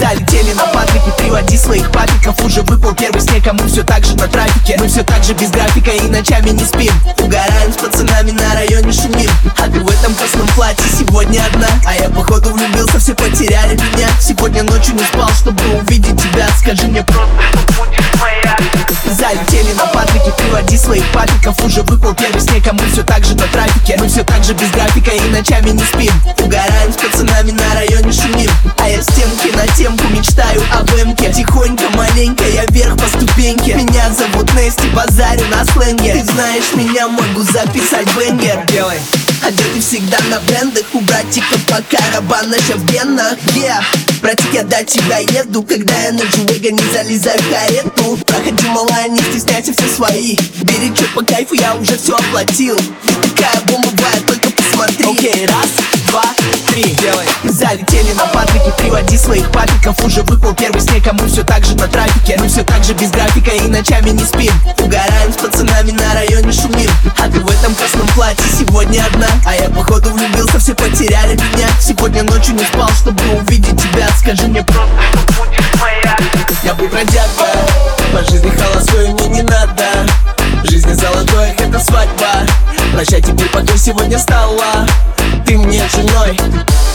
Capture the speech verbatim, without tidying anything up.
Залетели на Патрике, приводи своих папиков. Уже выпал первый снег, а мы все так же на трафике. Мы все так же без графика и ночами не спим. Угораем с пацанами, на районе шумим. А ты в этом красном платье сегодня одна. А я походу влюбился, все потеряли меня. Сегодня ночью не спал, чтобы увидеть тебя. Скажи мне просто, что будешь моя. Залетели на Патрике, приводи своих папиков. Уже выпал первый снег, а мы все так же на трафике. Мы все так же без графика и ночами не спим. Угораем с пацанами, на районе шумим. А я стенки на темку мечтаю об эмке. Тихонько, маленько, я вверх по ступеньке. Меня зовут Нести, базарю на сленге. Ты знаешь меня, могу записать бенгер. Делай. Одеты всегда на брендах, у братиков по карабанаша в венах. Yeah. Братик, я до тебя еду, когда я на джуэга не залезаю в карету. Проходи, малая, не стесняйся, все свои. Бери чё по кайфу, я уже все оплатил. Ты такая бомба, бывает, только посмотри. Окей, okay, раз, два, три, делай. Залетели на Патрике, приводи своих папиков. Уже выпал первый снег, а мы все так же на трафике. Мы все так же без графика и ночами не спим. Угораем с пацанами, на районе шумим. А ты в этом красном платье сегодня одна. А я походу влюбился, все потеряли меня. Сегодня ночью не спал, чтобы увидеть тебя. Скажи мне просто, что будешь моя. Я был бродяга, по жизни холостой мне не надо. Жизнь золотой, это свадьба. Прощай теперь, пока сегодня стала ты мне женой.